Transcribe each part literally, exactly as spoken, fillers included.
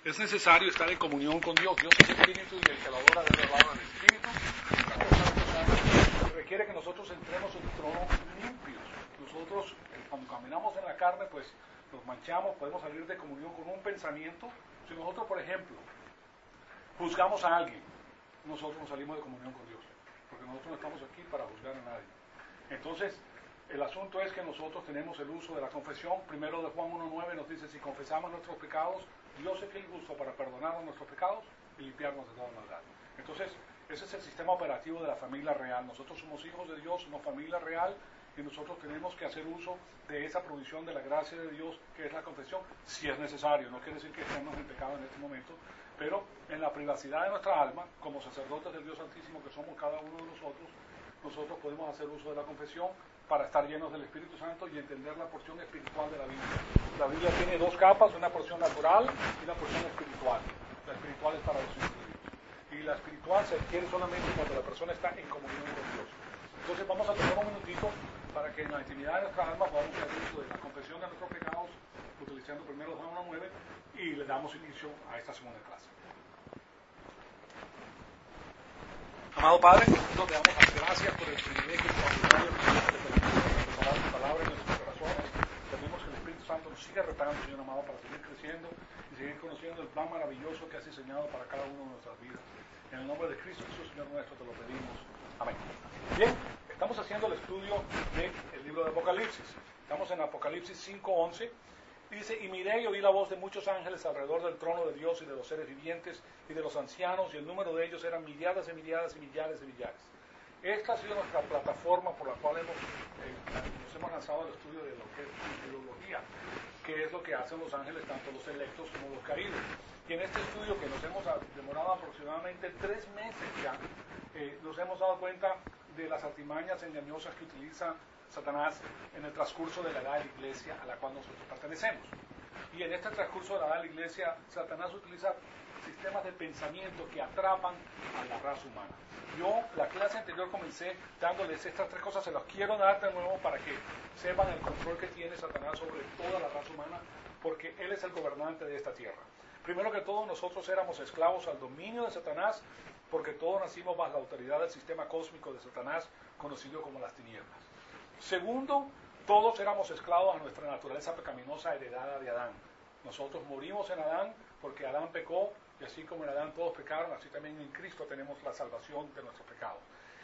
Es necesario estar en comunión con Dios. Dios es espíritu y el que lo adora debe adorar al espíritu. Requiere que nosotros entremos en el trono limpios. Nosotros, cuando caminamos en la carne, pues nos manchamos, podemos salir de comunión con un pensamiento. Si nosotros, por ejemplo, juzgamos a alguien, nosotros nos salimos de comunión con Dios, porque nosotros no estamos aquí para juzgar a nadie. Entonces, el asunto es que nosotros tenemos el uso de la confesión. Primero de Juan uno nueve nos dice, si confesamos nuestros pecados, Dios es fiel y justo para perdonarnos nuestros pecados y limpiarnos de toda maldad. Entonces, ese es el sistema operativo de la familia real. Nosotros somos hijos de Dios, somos familia real, y nosotros tenemos que hacer uso de esa provisión de la gracia de Dios, que es la confesión, si es necesario. No quiere decir que estemos en pecado en este momento, pero en la privacidad de nuestra alma, como sacerdotes del Dios Santísimo que somos cada uno de nosotros, nosotros podemos hacer uso de la confesión para estar llenos del Espíritu Santo y entender la porción espiritual de la Biblia. La Biblia tiene dos capas, una porción natural y una porción espiritual. La espiritual es para los individuos. Y la espiritual se adquiere solamente cuando la persona está en comunión con Dios. Entonces vamos a tomar un minutito para que en la intimidad de nuestras almas podamos hacer uso de la confesión de nuestros pecados, utilizando primero Juan uno nueve, y le damos inicio a esta segunda clase. Amado Padre, nosotros te damos las gracias por el privilegio extraordinario que nos permite preparar tu palabra en nuestros corazones. Pedimos que el Espíritu Santo nos siga retando, Señor amado, para seguir creciendo y seguir conociendo el plan maravilloso que has diseñado para cada uno de nuestras vidas. En el nombre de Cristo Jesús, Señor nuestro, te lo pedimos. Amén. Bien, estamos haciendo el estudio del libro de Apocalipsis. Estamos en Apocalipsis cinco once. Dice, y miré y oí la voz de muchos ángeles alrededor del trono de Dios y de los seres vivientes y de los ancianos, y el número de ellos eran millares y millares y millares y millares. Esta ha sido nuestra plataforma por la cual hemos, eh, nos hemos lanzado al estudio de lo que es teología, que es lo que hacen los ángeles, tanto los electos como los caídos. Y en este estudio, que nos hemos demorado aproximadamente tres meses ya, eh, nos hemos dado cuenta de las artimañas engañosas que utiliza Satanás en el transcurso de la edad de la iglesia a la cual nosotros pertenecemos. Y en este transcurso de la edad de la iglesia, Satanás utiliza sistemas de pensamiento que atrapan a la raza humana. Yo, la clase anterior, comencé dándoles estas tres cosas, se las quiero dar de nuevo para que sepan el control que tiene Satanás sobre toda la raza humana, porque él es el gobernante de esta tierra. Primero que todo, nosotros éramos esclavos al dominio de Satanás, porque todos nacimos bajo la autoridad del sistema cósmico de Satanás, conocido como las tinieblas. Segundo, todos éramos esclavos a nuestra naturaleza pecaminosa heredada de Adán. Nosotros morimos en Adán porque Adán pecó, y así como en Adán todos pecaron, así también en Cristo tenemos la salvación de nuestros pecados.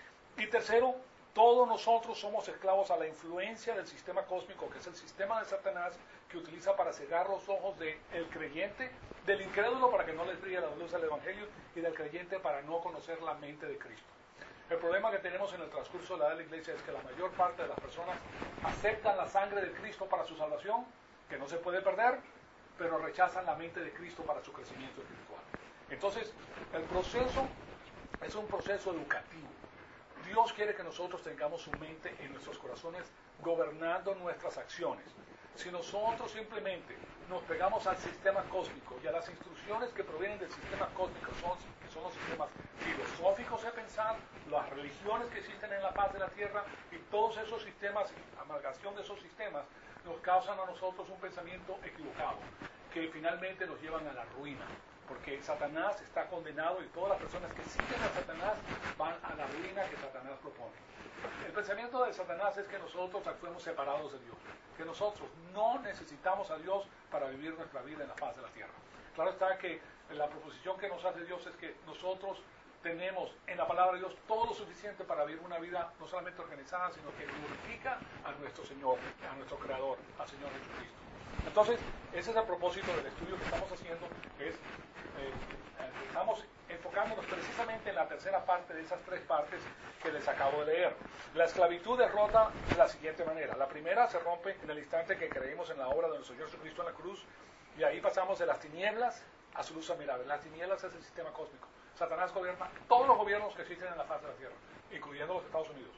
Y tercero, todos nosotros somos esclavos a la influencia del sistema cósmico, que es el sistema de Satanás, que utiliza para cegar los ojos del creyente, del incrédulo para que no les brille la luz del Evangelio, y del creyente para no conocer la mente de Cristo. El problema que tenemos en el transcurso de la edad de la iglesia es que la mayor parte de las personas aceptan la sangre de Cristo para su salvación, que no se puede perder, pero rechazan la mente de Cristo para su crecimiento espiritual. Entonces, el proceso es un proceso educativo. Dios quiere que nosotros tengamos su mente en nuestros corazones, gobernando nuestras acciones. Si nosotros simplemente nos pegamos al sistema cósmico y a las instrucciones que provienen del sistema cósmico, son, que son los sistemas filosóficos de pensar, las religiones que existen en la faz de la tierra, y todos esos sistemas, amalgamación de esos sistemas, nos causan a nosotros un pensamiento equivocado, que finalmente nos llevan a la ruina, porque Satanás está condenado y todas las personas que siguen a Satanás van a la ruina que Satanás propone. El pensamiento de Satanás es que nosotros actuemos separados de Dios, que nosotros no necesitamos a Dios para vivir nuestra vida en la faz de la tierra. Claro está que la proposición que nos hace Dios es que nosotros tenemos en la palabra de Dios todo lo suficiente para vivir una vida no solamente organizada, sino que glorifica a nuestro Señor, a nuestro Creador, al Señor Jesucristo. Entonces, ese es el propósito del estudio que estamos haciendo, es eh, estamos enfocándonos precisamente en la tercera parte de esas tres partes que les acabo de leer. La esclavitud es rota de la siguiente manera. La primera se rompe en el instante que creímos en la obra de nuestro Señor Jesucristo en la cruz, y ahí pasamos de las tinieblas a su luz admirable. Las tinieblas es el sistema cósmico. Satanás gobierna todos los gobiernos que existen en la faz de la tierra, incluyendo los Estados Unidos.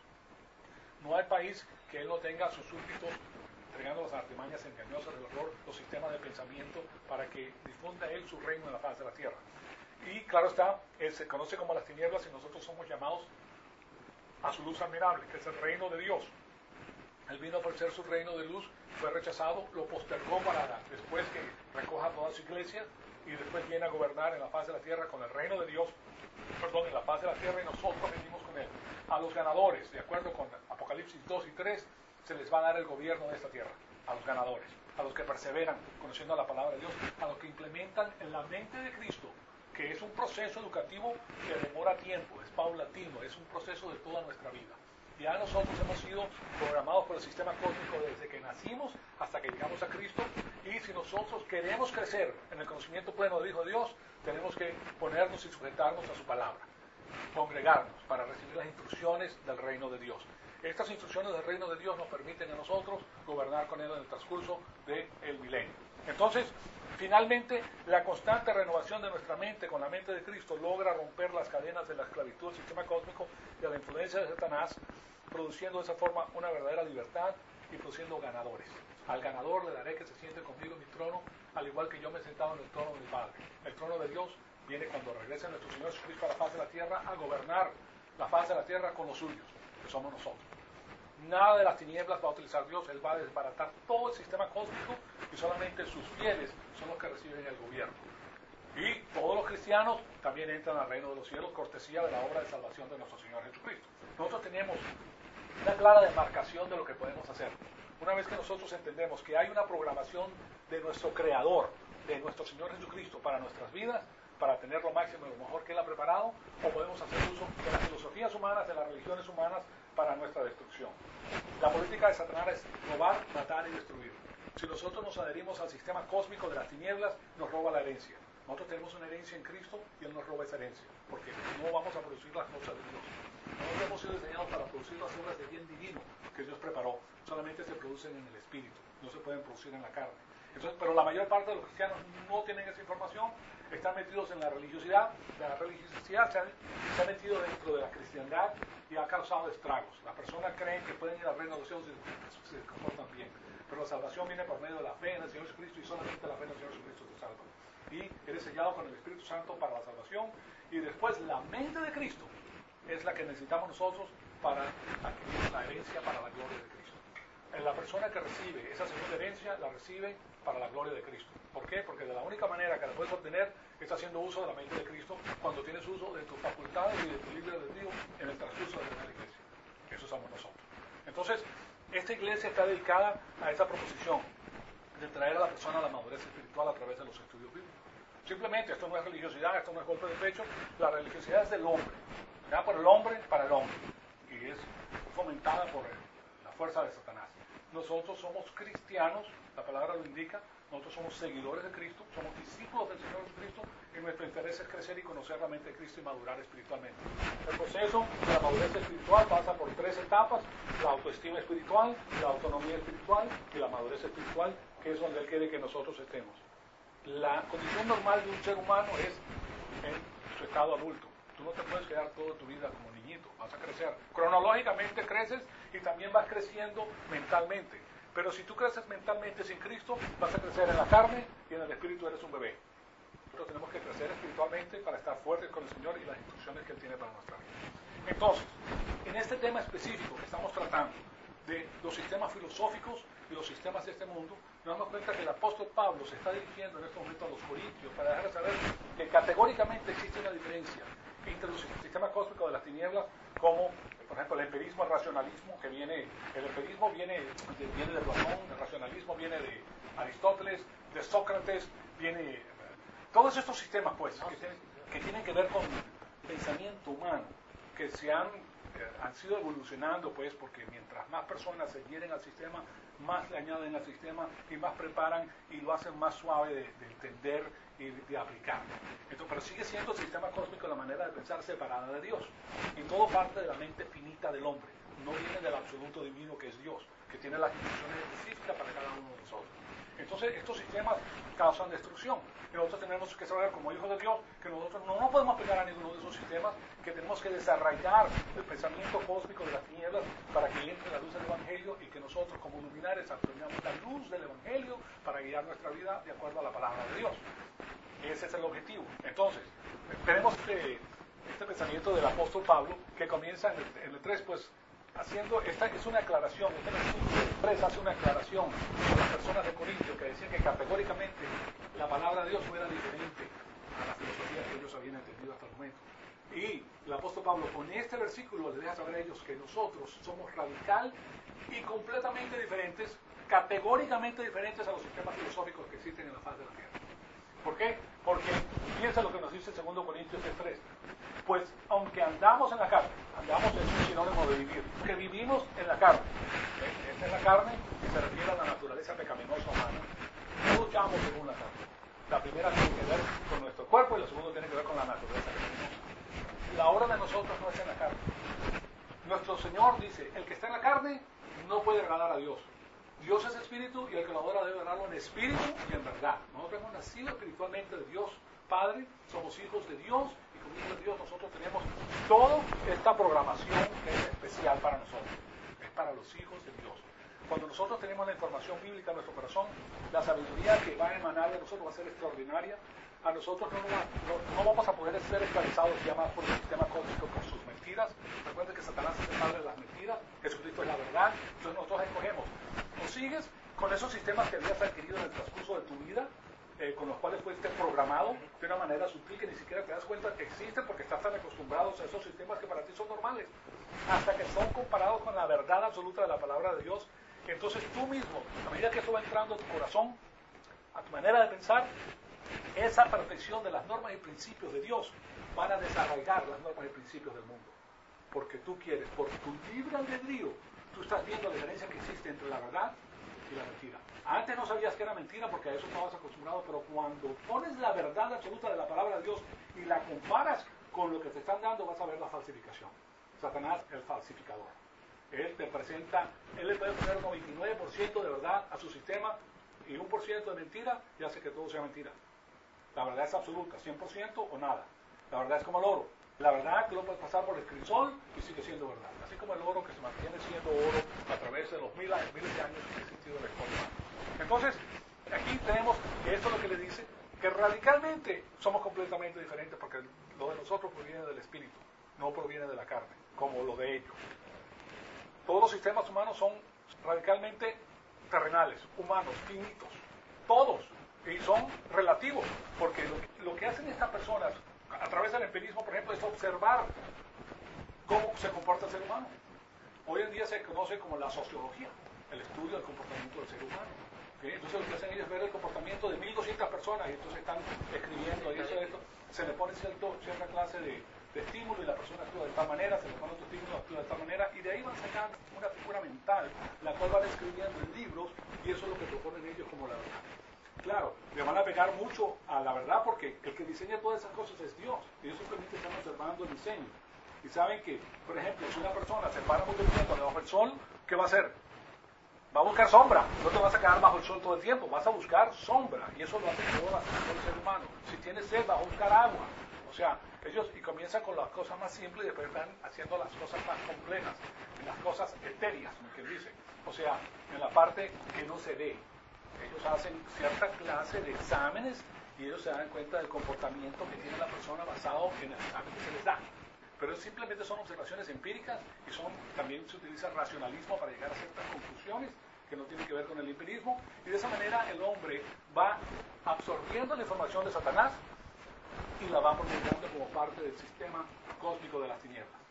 No hay país que él no tenga a sus súbditos entregando las artimañas engañosas del horror, los sistemas de pensamiento, para que difunda él su reino en la faz de la tierra. Y claro está, él se conoce como las tinieblas, y nosotros somos llamados a su luz admirable, que es el reino de Dios. Él vino a ofrecer su reino de luz, fue rechazado, lo postergó para después que recoja toda su iglesia, y después viene a gobernar en la faz de la tierra con el reino de Dios, perdón, en la faz de la tierra, y nosotros venimos con él. A los ganadores, de acuerdo con Apocalipsis dos y tres, se les va a dar el gobierno de esta tierra, a los ganadores, a los que perseveran conociendo la palabra de Dios, a los que implementan en la mente de Cristo, que es un proceso educativo que demora tiempo, es paulatino, es un proceso de toda nuestra vida. Ya nosotros hemos sido programados por el sistema cósmico desde que nacimos hasta que llegamos a Cristo, y si nosotros queremos crecer en el conocimiento pleno del Hijo de Dios, tenemos que ponernos y sujetarnos a su palabra, congregarnos para recibir las instrucciones del reino de Dios. Estas instrucciones del reino de Dios nos permiten a nosotros gobernar con él en el transcurso del milenio. Entonces, finalmente, la constante renovación de nuestra mente con la mente de Cristo logra romper las cadenas de la esclavitud del sistema cósmico y de la influencia de Satanás, produciendo de esa forma una verdadera libertad y produciendo ganadores. Al ganador le daré que se siente conmigo en mi trono, al igual que yo me he sentado en el trono de mi Padre. El trono de Dios viene cuando regrese nuestro Señor Jesucristo a la faz de la tierra a gobernar la faz de la tierra con los suyos, que somos nosotros. Nada de las tinieblas va a utilizar Dios, Él va a desbaratar todo el sistema cósmico y solamente sus fieles son los que reciben el gobierno. Y todos los cristianos también entran al reino de los cielos, cortesía de la obra de salvación de nuestro Señor Jesucristo. Nosotros tenemos una clara demarcación de lo que podemos hacer. Una vez que nosotros entendemos que hay una programación de nuestro Creador, de nuestro Señor Jesucristo para nuestras vidas, para tener lo máximo y lo mejor que Él ha preparado, o podemos hacer uso de las filosofías humanas, de las religiones humanas para nuestra destrucción. La política de Satanás es robar, matar y destruir. Si nosotros nos adherimos al sistema cósmico de las tinieblas, nos roba la herencia. Nosotros tenemos una herencia en Cristo y Él nos roba esa herencia, porque no vamos a producir las cosas de Dios. Nosotros hemos sido diseñados para producir las obras de bien divino que Dios preparó. Solamente se producen en el Espíritu, no se pueden producir en la carne. Entonces, pero la mayor parte de los cristianos no tienen esa información, están metidos en la religiosidad. La religiosidad se ha, se ha metido dentro de la cristiandad y ha causado estragos. Las personas creen que pueden ir al reino de los cielos y se comportan bien, pero la salvación viene por medio de la fe en el Señor Jesucristo, y solamente la fe en el Señor Jesucristo te salva. Y eres sellado con el Espíritu Santo para la salvación, y después la mente de Cristo es la que necesitamos nosotros para adquirir la herencia para la gloria de Cristo. La persona que recibe esa segunda herencia la recibe para la gloria de Cristo. ¿Por qué? Porque de la única manera que la puedes obtener es haciendo uso de la mente de Cristo, cuando tienes uso de tus facultades y de tu libre albedrío en el transcurso de la iglesia. Eso somos nosotros. Entonces, esta iglesia está dedicada a esa proposición de traer a la persona a la madurez espiritual a través de los estudios bíblicos. Simplemente, esto no es religiosidad, esto no es golpe de pecho. La religiosidad es del hombre, ¿verdad? Por el hombre, para el hombre, y es fomentada por él, la fuerza de Satanás. Nosotros somos cristianos, la palabra lo indica, nosotros somos seguidores de Cristo, somos discípulos del Señor Jesucristo, y nuestro interés es crecer y conocer la mente de Cristo y madurar espiritualmente. El proceso de la madurez espiritual pasa por tres etapas: la autoestima espiritual, la autonomía espiritual y la madurez espiritual, que es donde Él quiere que nosotros estemos. La condición normal de un ser humano es en su estado adulto. Tú no te puedes quedar toda tu vida como niñito, vas a crecer. Cronológicamente creces y también vas creciendo mentalmente. Pero si tú creces mentalmente sin Cristo, vas a crecer en la carne y en el espíritu eres un bebé. Nosotros tenemos que crecer espiritualmente para estar fuertes con el Señor y las instrucciones que Él tiene para nuestra vida. Entonces, en este tema específico que estamos tratando, de los sistemas filosóficos y los sistemas de este mundo, nos damos cuenta que el apóstol Pablo se está dirigiendo en este momento a los corintios para dejarles saber que categóricamente existe una diferencia entre los sistemas cósmicos de las tinieblas, como por ejemplo el empirismo, el racionalismo, que viene, el empirismo viene de, viene de Platón, el racionalismo viene de Aristóteles, de Sócrates, viene todos estos sistemas pues que tienen que, tienen que ver con pensamiento humano, que se han, eh, han sido evolucionando pues, porque mientras más personas se adhieren al sistema, más le añaden al sistema y más preparan y lo hacen más suave de, de entender y de aplicar. Entonces, pero sigue siendo el sistema cósmico la manera de pensar separada de Dios. Y todo parte de la mente finita del hombre. No viene del absoluto divino que es Dios, que tiene las instrucciones específicas para cada uno de nosotros. Entonces, estos sistemas causan destrucción. Y nosotros tenemos que saber, como hijos de Dios, que nosotros no nos podemos pegar a ninguno de esos sistemas, que tenemos que desarraigar el pensamiento cósmico de las tinieblas para que entre la luz del Evangelio y que nosotros, como luminares, absorbamos la luz del Evangelio para guiar nuestra vida de acuerdo a la palabra de Dios. Ese es el objetivo. Entonces, tenemos este, este pensamiento del apóstol Pablo, que comienza en el, en el tres, pues, haciendo, esta es una aclaración, este versículo tres hace una aclaración a las personas de Corintio que decían que categóricamente la palabra de Dios fuera diferente a la filosofía que ellos habían entendido hasta el momento. Y el apóstol Pablo con este versículo les deja saber a ellos que nosotros somos radical y completamente diferentes, categóricamente diferentes a los sistemas filosóficos que existen en la faz de la tierra. ¿Por qué? Porque piensa lo que nos dice segundo Corintios tres. Pues aunque andamos en la carne, andamos es un sinónimo de vivir, que vivimos en la carne. ¿Eh? Esta es la carne que se refiere a la naturaleza pecaminosa humana. No luchamos según la carne. La primera tiene que ver con nuestro cuerpo y la segunda tiene que ver con la naturaleza pecaminosa. La obra de nosotros no es en la carne. Nuestro Señor dice, el que está en la carne no puede agradar a Dios. Dios es espíritu y el que lo adora debe adorarlo en espíritu y en verdad. Nosotros hemos nacido espiritualmente de Dios Padre, somos hijos de Dios y como hijos de Dios nosotros tenemos toda esta programación que es especial para nosotros. Es para los hijos de Dios. Cuando nosotros tenemos la información bíblica en nuestro corazón, la sabiduría que va a emanar de nosotros va a ser extraordinaria. A nosotros no, no, no vamos a poder ser esclavizados ya más por el sistema cósmico, por sus mentiras. Recuerden que Satanás es el padre de las mentiras, Jesucristo es la verdad. Entonces nosotros escogemos. O sigues con esos sistemas que habías adquirido en el transcurso de tu vida, eh, con los cuales fuiste programado de una manera sutil que ni siquiera te das cuenta que existen porque estás tan acostumbrado a esos sistemas que para ti son normales, hasta que son comparados con la verdad absoluta de la palabra de Dios. Entonces tú mismo, a medida que eso va entrando a tu corazón, a tu manera de pensar, esa perfección de las normas y principios de Dios van a desarraigar las normas y principios del mundo. Porque tú quieres, por tu libre albedrío, tú estás viendo la diferencia que existe entre la verdad y la mentira. Antes no sabías que era mentira porque a eso estabas acostumbrado, pero cuando pones la verdad absoluta de la palabra de Dios y la comparas con lo que te están dando, vas a ver la falsificación. Satanás es el falsificador. Él te presenta, él le puede poner un noventa y nueve por ciento de verdad a su sistema y un por ciento de mentira y hace que todo sea mentira. La verdad es absoluta, cien por ciento o nada. La verdad es como el oro. La verdad que lo puedes pasar por el crisol y sigue siendo verdad. Así como el oro que se mantiene siendo oro a través de los miles, miles de años que ha existido en la historia humana. Entonces, aquí tenemos que esto es lo que le dice, que radicalmente somos completamente diferentes porque lo de nosotros proviene del espíritu, no proviene de la carne, como lo de ellos. Todos los sistemas humanos son radicalmente terrenales, humanos, finitos, todos, y son relativos, porque lo, lo que hacen estas personas a través del empirismo, por ejemplo, es observar cómo se comporta el ser humano. Hoy en día se conoce como la sociología, el estudio del comportamiento del ser humano. ¿Okay? Entonces lo que hacen ellos es ver el comportamiento de mil doscientas personas y entonces están escribiendo y eso, esto, se le pone cierto, cierta clase de, de estímulo y la persona actúa de tal manera, se le pone otro estímulo, actúa de tal manera y de ahí van sacando una figura mental, la cual van escribiendo en libros y eso es lo que proponen ellos como la verdad. Claro, le van a pegar mucho a la verdad porque el que diseña todas esas cosas es Dios. Ellos simplemente están observando el diseño. Y saben que, por ejemplo, si una persona se para mucho tiempo debajo del sol, ¿qué va a hacer? Va a buscar sombra. No te vas a quedar bajo el sol todo el tiempo, vas a buscar sombra. Y eso lo hace todo el ser humano. Si tienes sed, vas a buscar agua. O sea, ellos y comienzan con las cosas más simples y después van haciendo las cosas más complejas, las cosas etéreas, como que dice. O sea, en la parte que no se ve. Ellos hacen cierta clase de exámenes y ellos se dan cuenta del comportamiento que tiene la persona basado en el examen que se les da. Pero simplemente son observaciones empíricas y son, también se utiliza racionalismo para llegar a ciertas conclusiones que no tienen que ver con el empirismo. Y de esa manera el hombre va absorbiendo la información de Satanás y la va promulgando como parte del sistema cósmico de las tinieblas.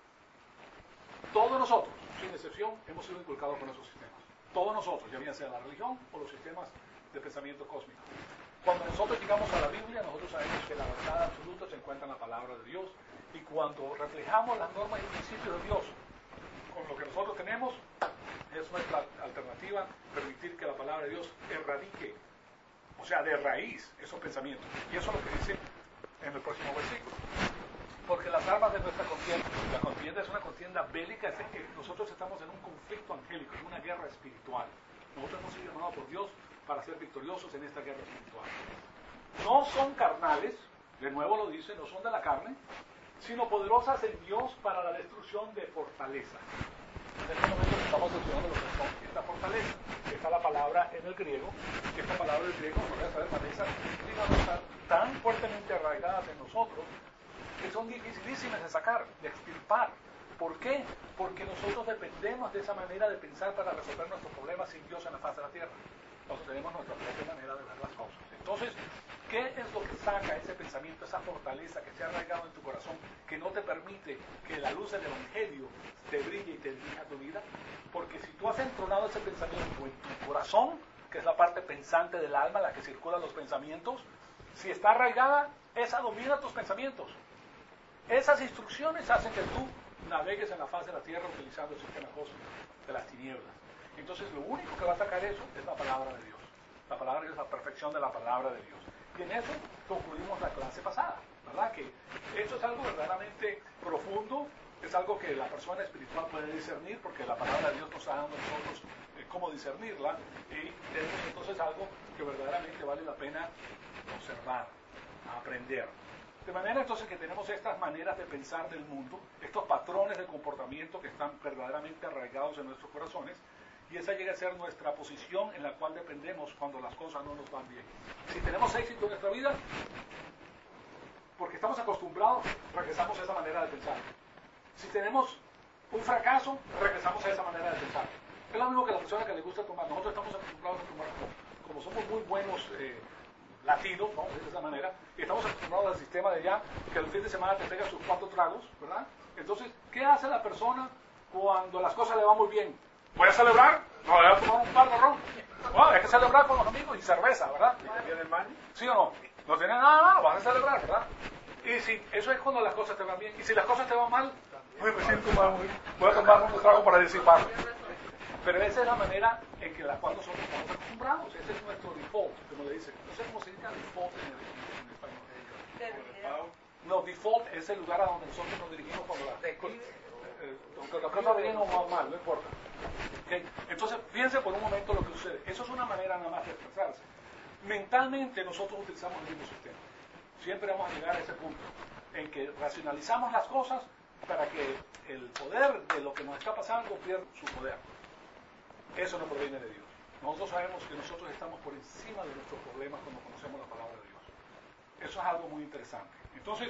Todos nosotros, sin excepción, hemos sido inculcados con esos sistemas. Todos nosotros, ya bien sea la religión o los sistemas de pensamiento cósmico. Cuando nosotros llegamos a la Biblia, nosotros sabemos que la verdad absoluta se encuentra en la palabra de Dios y cuando reflejamos las normas y principios de Dios con lo que nosotros tenemos, es nuestra alternativa permitir que la palabra de Dios erradique, o sea, de raíz, esos pensamientos. Y eso es lo que dice en el próximo versículo. Porque las armas de nuestra contienda, la contienda es una contienda bélica, es que nosotros estamos en un conflicto angélico, en una guerra espiritual. Nosotros hemos sido llamados por Dios para ser victoriosos en esta guerra espiritual. No son carnales, de nuevo lo dice, no son de la carne, sino poderosas en Dios para la destrucción de fortalezas. En este momento estamos estudiando lo que son esta fortaleza. Esta es la palabra en el griego, que esta palabra en el griego, por saber, fortalezas, están tan fuertemente arraigadas en nosotros, que son dificilísimas de sacar, de extirpar. ¿Por qué? Porque nosotros dependemos de esa manera de pensar para resolver nuestros problemas sin Dios en la faz de la tierra. Nosotros tenemos nuestra propia manera de ver las cosas. Entonces, ¿qué es lo que saca ese pensamiento, esa fortaleza que se ha arraigado en tu corazón, que no te permite que la luz del Evangelio te brille y te dirija tu vida? Porque si tú has entronado ese pensamiento en tu corazón, que es la parte pensante del alma, la que circula los pensamientos, si está arraigada, esa domina tus pensamientos. Esas instrucciones hacen que tú navegues en la faz de la tierra utilizando el sistema cósmico de las tinieblas. Entonces lo único que va a sacar eso es la palabra de Dios. La palabra de Dios es la perfección de la palabra de Dios. Y en eso concluimos la clase pasada, ¿verdad? Que esto es algo verdaderamente profundo, es algo que la persona espiritual puede discernir, porque la palabra de Dios nos está dando a nosotros eh, cómo discernirla, y tenemos entonces algo que verdaderamente vale la pena observar, aprender. De manera entonces que tenemos estas maneras de pensar del mundo, estos patrones de comportamiento que están verdaderamente arraigados en nuestros corazones, y esa llega a ser nuestra posición en la cual dependemos cuando las cosas no nos van bien. Si tenemos éxito en nuestra vida, porque estamos acostumbrados, regresamos a esa manera de pensar. Si tenemos un fracaso, regresamos a esa manera de pensar. Es lo mismo que la persona que le gusta tomar. Nosotros estamos acostumbrados a tomar, como, como somos muy buenos eh, latinos, ¿no? De esa manera, y estamos acostumbrados al sistema de allá, que el fin de semana te pega sus cuatro tragos, ¿verdad? Entonces, ¿qué hace la persona cuando las cosas le van muy bien? ¿Voy a celebrar? No, voy a tomar un par de ron. Bueno, hay que celebrar con los amigos y cerveza, ¿verdad? ¿Y te viene mal? ¿Sí o no? No tiene nada malo, vas a celebrar, ¿verdad? Y si eso es cuando las cosas te van bien. Y si las cosas te van mal, uy, me siento mal, voy a tomar un trago para disiparlo. Pero esa es la manera en que la cual nosotros estamos acostumbrados. Ese es nuestro default, como le dicen. No sé cómo se dice default en, en español. No, default es el lugar a donde nosotros nos dirigimos cuando las cosas, eh, aunque las cosas vienen o van mal, no importa. ¿Okay? Entonces, fíjense por un momento lo que sucede. Eso es una manera nada más de expresarse. Mentalmente nosotros utilizamos el mismo sistema. Siempre vamos a llegar a ese punto en que racionalizamos las cosas para que el poder de lo que nos está pasando pierda su poder. Eso no proviene de Dios. Nosotros sabemos que nosotros estamos por encima de nuestros problemas cuando conocemos la palabra de Dios. Eso es algo muy interesante. Entonces,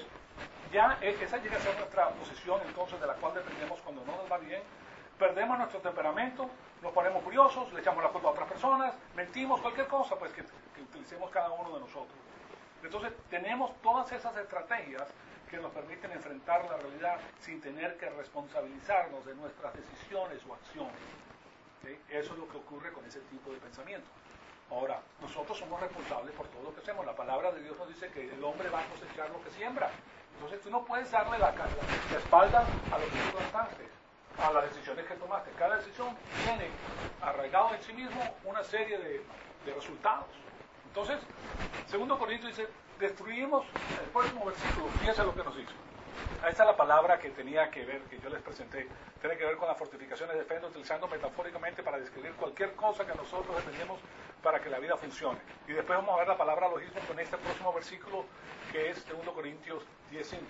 ya esa llega a ser nuestra posición entonces de la cual dependemos cuando no nos va bien. Perdemos nuestro temperamento, nos ponemos furiosos, le echamos la culpa a otras personas, mentimos, cualquier cosa pues que, que utilicemos cada uno de nosotros. Entonces tenemos todas esas estrategias que nos permiten enfrentar la realidad sin tener que responsabilizarnos de nuestras decisiones o acciones. ¿Sí? Eso es lo que ocurre con ese tipo de pensamiento. Ahora, nosotros somos responsables por todo lo que hacemos. La palabra de Dios nos dice que el hombre va a cosechar lo que siembra. Entonces tú no puedes darle la, la, la espalda a lo que tú lanzaste, a las decisiones que tomaste. Cada decisión tiene arraigado en sí mismo una serie de, de resultados. Entonces, segundo Corintios dice, destruimos, el próximo versículo, fíjense lo que nos dice. Ahí está la palabra que tenía que ver, que yo les presenté, tiene que ver con las fortificaciones de fe, utilizando metafóricamente para describir cualquier cosa que nosotros dependemos para que la vida funcione. Y después vamos a ver la palabra logismo con este próximo versículo, que es segundo Corintios diez cinco.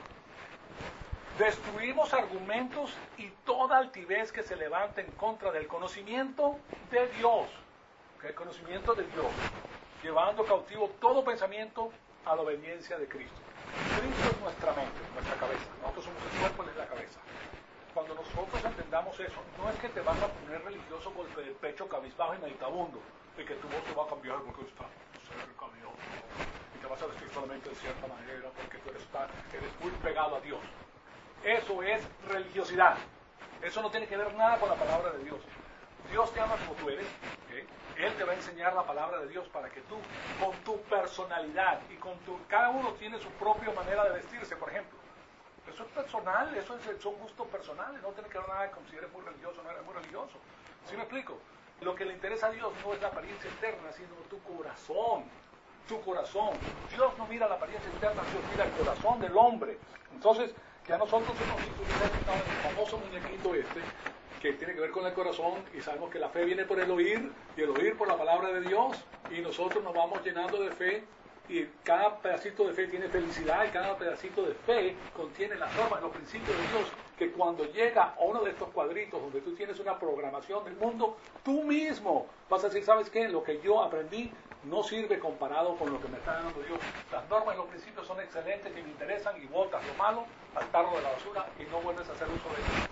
Destruimos argumentos y toda altivez que se levante en contra del conocimiento de Dios. ¿Okay? El conocimiento de Dios. Llevando cautivo todo pensamiento a la obediencia de Cristo. Cristo es nuestra mente, nuestra cabeza. Nosotros somos el cuerpo, Él es la cabeza. Cuando nosotros entendamos eso, no es que te vas a poner religioso golpe del pecho, cabizbajo y meditabundo, de que tu voz te va a cambiar porque está cerca de Dios, y te vas a vestir solamente de cierta manera porque tú eres, eres muy pegado a Dios. Eso es religiosidad. Eso no tiene que ver nada con la palabra de Dios. Dios te ama como tú eres, ¿okay? Él te va a enseñar la palabra de Dios para que tú, con tu personalidad y con tu... Cada uno tiene su propia manera de vestirse, por ejemplo. Eso es personal, eso es, son gustos personales, no tiene que ver nada con si eres muy religioso o no eres muy religioso. ¿Sí me explico? Lo que le interesa a Dios no es la apariencia externa, sino tu corazón. Tu corazón. Dios no mira la apariencia externa, Dios mira el corazón del hombre. Entonces, ya nosotros hemos visto el famoso muñequito este, que tiene que ver con el corazón, y sabemos que la fe viene por el oír, y el oír por la palabra de Dios, y nosotros nos vamos llenando de fe, y cada pedacito de fe tiene felicidad, y cada pedacito de fe contiene las normas, los principios de Dios, que cuando llega a uno de estos cuadritos donde tú tienes una programación del mundo, tú mismo vas a decir, ¿sabes qué? Lo que yo aprendí no sirve comparado con lo que me está dando Dios. Las normas y los principios son excelentes y me interesan, y botas lo malo, al tarro de la basura, y no vuelves a hacer uso de ellos.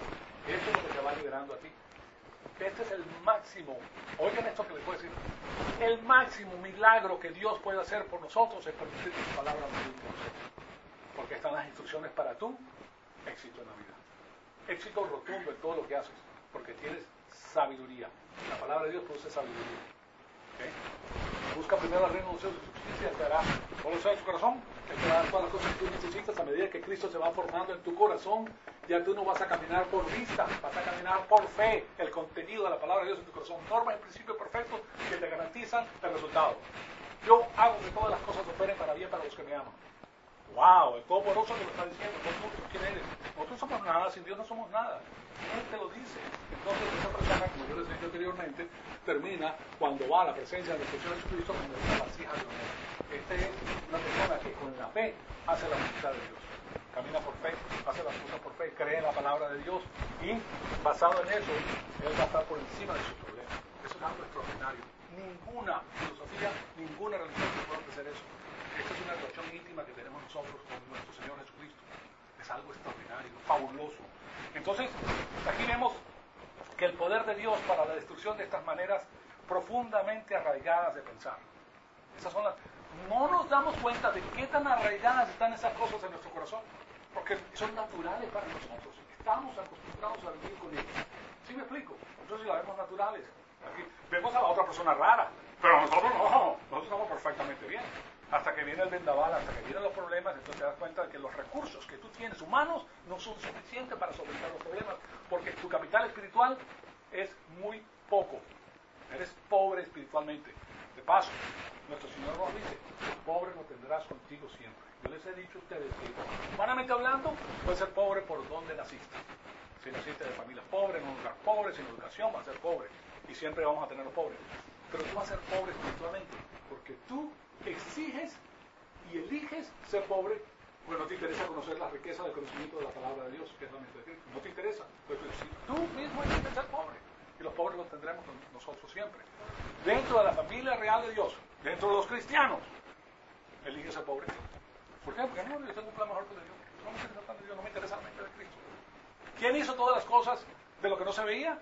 Eso es lo que te va liberando a ti. Este es el máximo, oigan esto que les voy a decir, el máximo milagro que Dios puede hacer por nosotros es permitir que su palabra nos libre por nosotros. Porque están las instrucciones para tu éxito en la vida. Éxito rotundo en todo lo que haces, porque tienes sabiduría. La palabra de Dios produce sabiduría. ¿Okay? Busca primero el reino de los cielos y su justicia, te dará todo lo que sea en tu corazón, Él te va a dar todas las cosas que tú necesitas. A medida que Cristo se va formando en tu corazón, ya tú no vas a caminar por vista, vas a caminar por fe. El contenido de la palabra de Dios en tu corazón, normas y principios perfectos que te garantizan el resultado. Yo hago que todas las cosas operen para bien para los que me aman. ¡Wow! El Todopoderoso te lo está diciendo. ¿Nosotros quién eres? Nosotros somos nada, sin Dios no somos nada. Él te lo dice. Entonces esa persona, como yo les dije anteriormente, termina cuando va a la presencia de Señor Jesucristo como una vasija de honor. Esta es una persona que con la fe hace la voluntad de Dios. Camina por fe, hace las cosas por fe, cree en la palabra de Dios y basado en eso, él va a estar por encima de sus problemas. Eso es algo extraordinario. Ninguna filosofía, ninguna religión puede ofrecer eso. Esta es una relación íntima que tenemos nosotros con nuestro Señor Jesucristo. Es algo extraordinario, fabuloso. Entonces, aquí vemos que el poder de Dios para la destrucción de estas maneras profundamente arraigadas de pensar. Esas son las... No nos damos cuenta de qué tan arraigadas están esas cosas en nuestro corazón, porque son naturales para nosotros. Estamos acostumbrados a vivir con ellas. ¿Sí me explico? Entonces las vemos naturales. Aquí vemos a la otra persona rara, pero nosotros no, nosotros estamos perfectamente bien. Hasta que viene el vendaval, hasta que vienen los problemas, entonces te das cuenta de que los recursos que tú tienes humanos no son suficientes para solventar los problemas, porque tu capital espiritual es muy poco. Eres pobre espiritualmente. De paso, nuestro Señor nos dice, pobre no tendrás contigo siempre. Yo les he dicho a ustedes que, humanamente hablando, puedes ser pobre por donde naciste. Si naciste de familia pobre, en un lugar pobre, sin educación, vas a ser pobre. Y siempre vamos a tener los pobres. Pero tú vas a ser pobre espiritualmente, porque tú exiges y eliges ser pobre, porque no te interesa conocer la riqueza del conocimiento de la palabra de Dios, que es la mente de Cristo. No te interesa. Pero si tú mismo eliges ser pobre, y los pobres los tendremos nosotros siempre. Dentro de la familia real de Dios, dentro de los cristianos, elige ser pobre. ¿Por qué? Porque no, yo tengo un plan mejor que el de Dios. No me interesa el plan de Dios, no me interesa la mente de Cristo. ¿Quién hizo todas las cosas de lo que no se veía?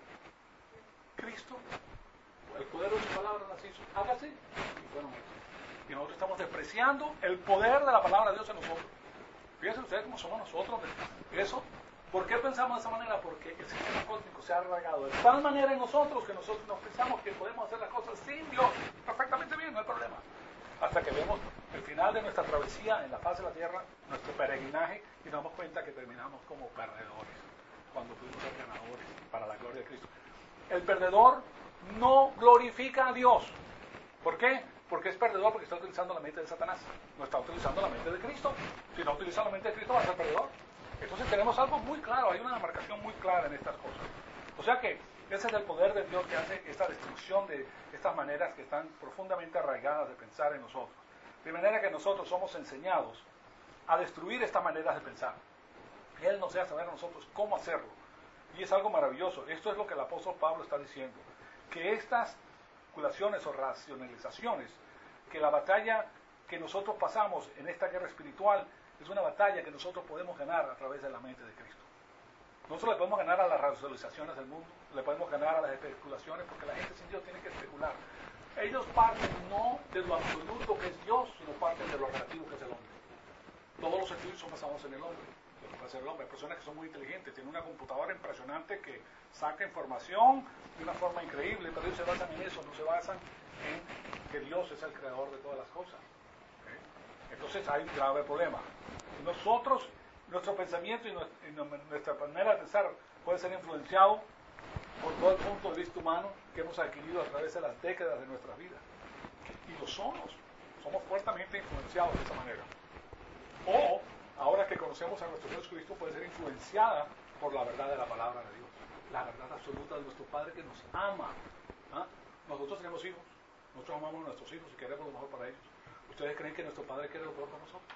Cristo. El poder de su palabra las hizo. Hágase y fueron hechos. Y nosotros estamos despreciando el poder de la palabra de Dios en nosotros. Fíjense ustedes cómo somos nosotros. Eso. ¿Por qué pensamos de esa manera? Porque el sistema cósmico se ha arraigado de tal manera en nosotros que nosotros nos pensamos que podemos hacer las cosas sin Dios. Perfectamente bien, no hay problema. Hasta que vemos el final de nuestra travesía en la faz de la tierra, nuestro peregrinaje, y nos damos cuenta que terminamos como perdedores, cuando pudimos ser ganadores para la gloria de Cristo. El perdedor no glorifica a Dios. ¿Por qué? Porque es perdedor porque está utilizando la mente de Satanás. No está utilizando la mente de Cristo. Si no utiliza la mente de Cristo va a ser perdedor. Entonces tenemos algo muy claro, hay una demarcación muy clara en estas cosas. O sea que ese es el poder de Dios que hace esta destrucción de estas maneras que están profundamente arraigadas de pensar en nosotros. De manera que nosotros somos enseñados a destruir estas maneras de pensar. Él nos hace saber a nosotros cómo hacerlo. Y es algo maravilloso. Esto es lo que el apóstol Pablo está diciendo. Que estas calculaciones o racionalizaciones, que la batalla que nosotros pasamos en esta guerra espiritual es una batalla que nosotros podemos ganar a través de la mente de Cristo. Nosotros le podemos ganar a las racionalizaciones del mundo, le podemos ganar a las especulaciones, porque la gente sin Dios tiene que especular. Ellos parten no de lo absoluto que es Dios, sino parten de lo relativo que es el hombre. Todos los estudios son basados en el hombre, lo que puede ser el hombre. Hay personas que son muy inteligentes, tienen una computadora impresionante que saca información de una forma increíble, pero ellos se basan en eso, no se basan en que Dios es el creador de todas las cosas. ¿Okay? Entonces hay un grave problema. Nosotros, nuestro pensamiento y nuestra manera de pensar puede ser influenciado por todo el punto de vista humano que hemos adquirido a través de las décadas de nuestra vida. Y lo somos, somos fuertemente influenciados de esa manera. O, ahora que conocemos a nuestro Dios Cristo, puede ser influenciada por la verdad de la palabra de Dios, la verdad absoluta de nuestro Padre que nos ama. ¿Ah? Nosotros tenemos hijos, nosotros amamos a nuestros hijos y queremos lo mejor para ellos. ¿Ustedes creen que nuestro Padre quiere lo mejor para nosotros?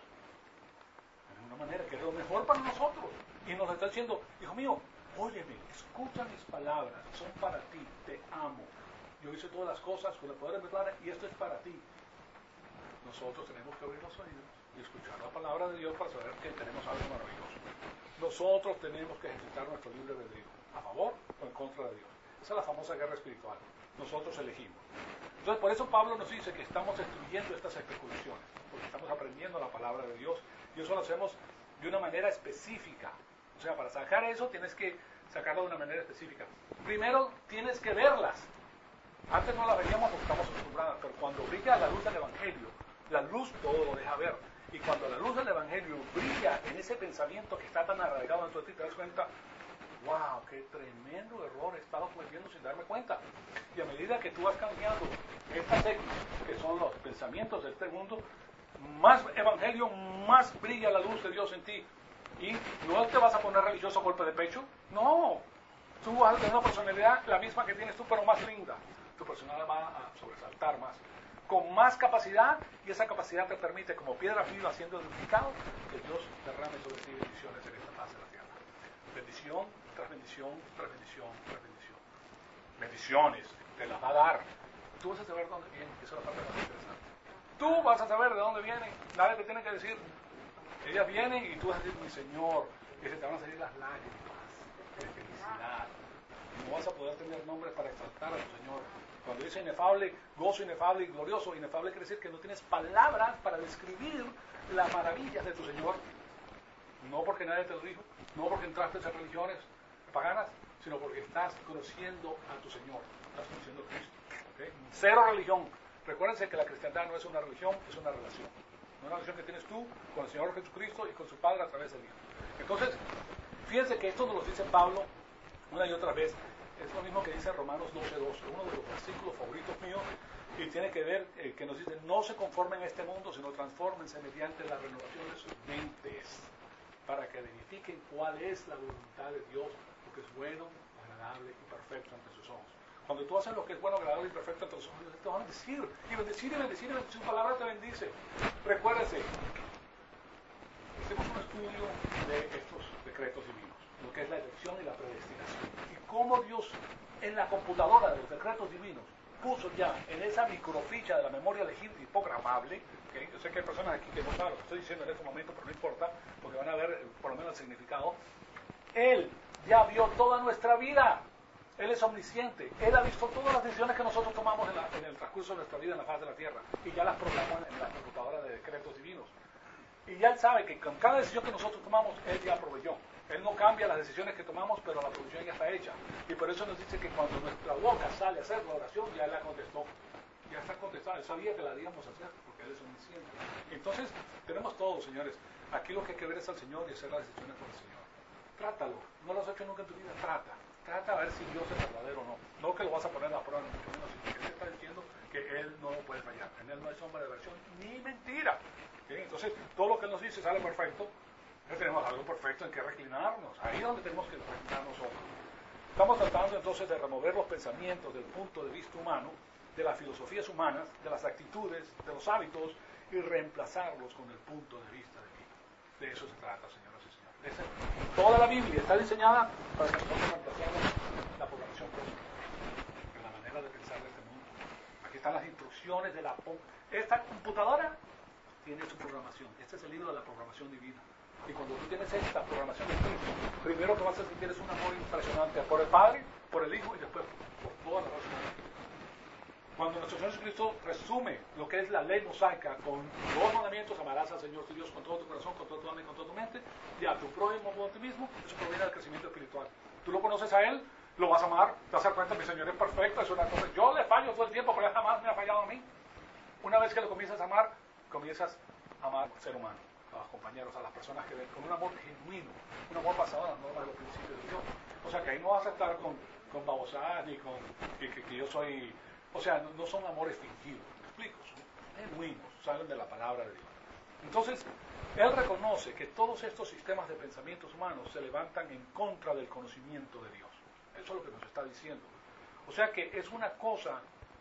De una manera, quiere lo mejor para nosotros. Y nos está diciendo, hijo mío, óyeme, escucha mis palabras, son para ti, te amo. Yo hice todas las cosas con el poder de mi Padre y esto es para ti. Nosotros tenemos que abrir los oídos y escuchar la palabra de Dios para saber que tenemos algo maravilloso. Nosotros tenemos que ejercitar nuestro libre albedrío. a favor o en contra de Dios. Esa es la famosa guerra espiritual. Nosotros elegimos. Entonces, por eso Pablo nos dice que estamos destruyendo estas especulaciones, porque estamos aprendiendo la palabra de Dios, y eso lo hacemos de una manera específica. O sea, para sacar eso tienes que sacarlo de una manera específica. Primero, tienes que verlas. Antes no las veíamos porque estamos acostumbradas, pero cuando brilla la luz del Evangelio, la luz todo lo deja ver. Y cuando la luz del Evangelio brilla en ese pensamiento que está tan arraigado dentro de ti, te das cuenta, wow, qué tremendo error he estado cometiendo sin darme cuenta. Y a medida que tú vas cambiando estas X, que son los pensamientos de este mundo, más Evangelio, más brilla la luz de Dios en ti. Y no te vas a poner religioso a golpe de pecho, no. Tú vas a tener una personalidad la misma que tienes tú, pero más linda. Tu personalidad va a sobresaltar más, con más capacidad, y esa capacidad te permite, como piedra viva siendo edificado, que Dios derrame sobre ti bendiciones en esta faz de la tierra. Bendición tras bendición, tras bendición, tras bendición. Bendiciones, te las va a dar. Tú vas a saber de dónde vienen, que eso es la parte más interesante. Tú vas a saber de dónde vienen, nadie te tiene que decir. Ellas vienen y tú vas a decir, mi Señor, y se te van a salir las lágrimas de felicidad. Y no vas a poder tener nombres para exaltar a tu Señor. Cuando dice inefable, gozo inefable y glorioso, inefable quiere decir que no tienes palabras para describir las maravillas de tu Señor. No porque nadie te lo dijo, no porque entraste en religiones paganas, sino porque estás conociendo a tu Señor, estás conociendo a Cristo. ¿Okay? Cero religión. Recuérdense que la cristiandad no es una religión, es una relación. Una relación que tienes tú con el Señor Jesucristo y con su Padre a través del Hijo. Entonces, fíjense que esto nos lo dice Pablo una y otra vez. Es lo mismo que dice Romanos doce dos, uno de los versículos favoritos míos, y tiene que ver, eh, que nos dice, no se conformen a este mundo, sino transfórmense mediante la renovación de sus mentes, para que verifiquen cuál es la voluntad de Dios, lo que es bueno, agradable y perfecto ante sus ojos. Cuando tú haces lo que es bueno, agradable y perfecto ante tus ojos, Dios te va a bendecir, y bendecir, y bendecir, y bendecir, su palabra te bendice. Recuérdense, hacemos un estudio de estos decretos divinos, lo que es la elección y la predestinación, y cómo Dios en la computadora de los decretos divinos puso ya en esa microficha de la memoria legible y programable, ¿okay? Yo sé que hay personas aquí que no saben lo que estoy diciendo en este momento, pero no importa, porque van a ver eh, por lo menos el significado. Él ya vio toda nuestra vida. Él es omnisciente. Él ha visto todas las decisiones que nosotros tomamos en, la, en el transcurso de nuestra vida en la faz de la tierra, y ya las programó en la computadora de decretos divinos. Y ya Él sabe que con cada decisión que nosotros tomamos, Él ya proveyó. Él no cambia las decisiones que tomamos, pero la provisión ya está hecha. Y por eso nos dice que cuando nuestra boca sale a hacer la oración, ya Él la contestó. Ya está contestada. Él sabía que la íbamos a hacer, porque Él es omnisciente. Entonces, tenemos todo, señores. Aquí lo que hay que ver es al Señor y hacer las decisiones por el Señor. Trátalo. No lo has hecho nunca en tu vida. Trata. Trata a ver si Dios es verdadero o no. No que lo vas a poner a prueba, mucho menos, sino que Él está diciendo que Él no puede fallar. En Él no hay sombra de versión ni mentira. ¿Sí? Entonces, todo lo que Él nos dice sale perfecto. Ya tenemos algo perfecto en que reclinarnos. Ahí es donde tenemos que reclinar nosotros. Estamos tratando entonces de remover los pensamientos del punto de vista humano, de las filosofías humanas, de las actitudes, de los hábitos, y reemplazarlos con el punto de vista divino. De eso se trata, señoras y señores. Esa, toda la Biblia está diseñada para que nosotros reemplacemos la programación cósmica, en la manera de pensar de este mundo. Aquí están las instrucciones de la... Esta computadora tiene su programación. Este es el libro de la programación divina. Y cuando tú tienes esta programación de Cristo, primero que vas a sentir es un amor impresionante por el Padre, por el Hijo y después por toda la raza humana. Cuando nuestro Señor Jesucristo resume lo que es la ley mosaica con dos mandamientos: amarás al Señor tu Dios con todo tu corazón, con todo tu alma y con toda tu mente, y a tu prójimo como a ti mismo, eso proviene del crecimiento espiritual. Tú lo conoces a Él, lo vas a amar, te vas a dar cuenta, mi Señor es perfecto, es una cosa, yo le fallo todo el tiempo, pero Él jamás me ha fallado a mí. Una vez que lo comienzas a amar, comienzas a amar al ser humano, a los compañeros, a las personas que ven, con un amor genuino, un amor basado en las normas de los principios de Dios. O sea que ahí no vas a estar con, con babosadas ni con que, que, que yo soy... O sea, no, no son amores fingidos, ¿me explico? Son genuinos, salen de la palabra de Dios. Entonces, Él reconoce que todos estos sistemas de pensamientos humanos se levantan en contra del conocimiento de Dios. Eso es lo que nos está diciendo. O sea que es una cosa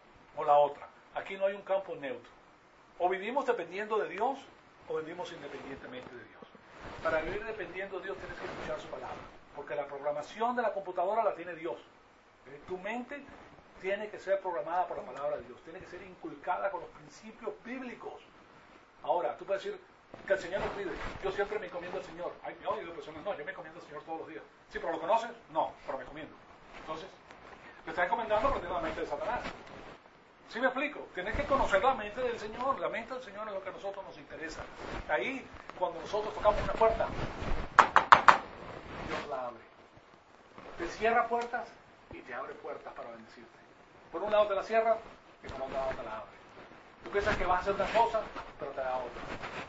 o la otra. Aquí no hay un campo neutro. O vivimos dependiendo de Dios, o vivimos independientemente de Dios. Para vivir dependiendo de Dios tienes que escuchar su palabra, porque la programación de la computadora la tiene Dios. ¿Eh? Tu mente tiene que ser programada por la palabra de Dios, tiene que ser inculcada con los principios bíblicos. Ahora, tú puedes decir, Que el Señor nos cuide. Yo siempre me encomiendo al Señor. Hay odio de personas, no, yo me encomiendo al Señor todos los días. Sí, pero ¿lo conoces? No, pero me encomiendo. Entonces, te está encomendando porque tiene la mente de Satanás. ¿Sí me explico? Tienes que conocer la mente del Señor. La mente del Señor es lo que a nosotros nos interesa. Ahí, cuando nosotros tocamos una puerta, Dios la abre. Te cierra puertas y te abre puertas para bendecirte. Por un lado te la cierra y por otro lado te la abre. Tú piensas que vas a hacer una cosa, pero te da otra.